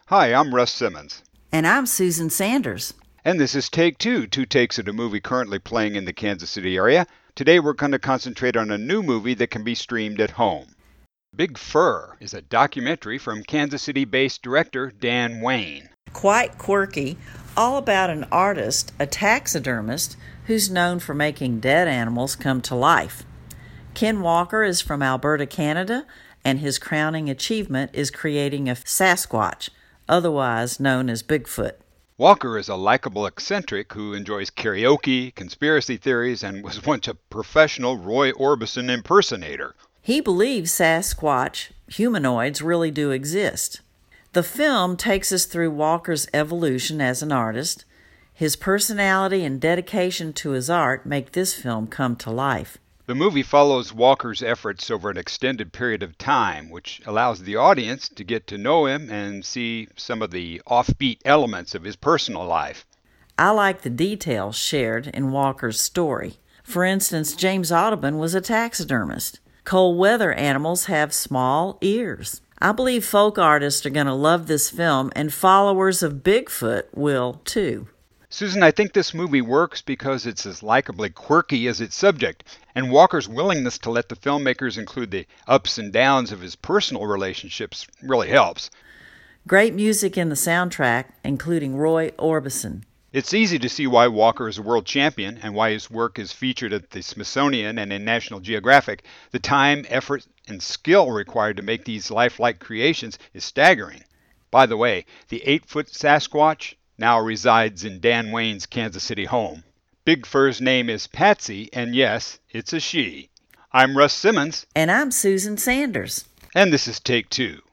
Hi, I'm Russ Simmons. And I'm Susan Sanders. And this is Take Two takes at a movie currently playing in the Kansas City area. Today we're going to concentrate on a new movie that can be streamed at home. Big Fur is a documentary from Kansas City-based director Dan Wayne. Quite quirky, all about an artist, a taxidermist, who's known for making dead animals come to life. Ken Walker is from Alberta, Canada, and his crowning achievement is creating a Sasquatch, otherwise known as Bigfoot. Walker is a likable eccentric who enjoys karaoke, conspiracy theories, and was once a professional Roy Orbison impersonator. He believes Sasquatch humanoids really do exist. The film takes us through Walker's evolution as an artist. His personality and dedication to his art make this film come to life. The movie follows Walker's efforts over an extended period of time, which allows the audience to get to know him and see some of the offbeat elements of his personal life. I like the details shared in Walker's story. For instance, James Audubon was a taxidermist. Cold weather animals have small ears. I believe folk artists are going to love this film, and followers of Bigfoot will too. Susan, I think this movie works because it's as likably quirky as its subject, and Walker's willingness to let the filmmakers include the ups and downs of his personal relationships really helps. Great music in the soundtrack, including Roy Orbison. It's easy to see why Walker is a world champion and why his work is featured at the Smithsonian and in National Geographic. The time, effort, and skill required to make these lifelike creations is staggering. By the way, the 8-foot Sasquatch now resides in Dan Wayne's Kansas City home. Big Fur's name is Patsy, and yes, it's a she. I'm Russ Simmons. And I'm Susan Sanders. And this is Take Two.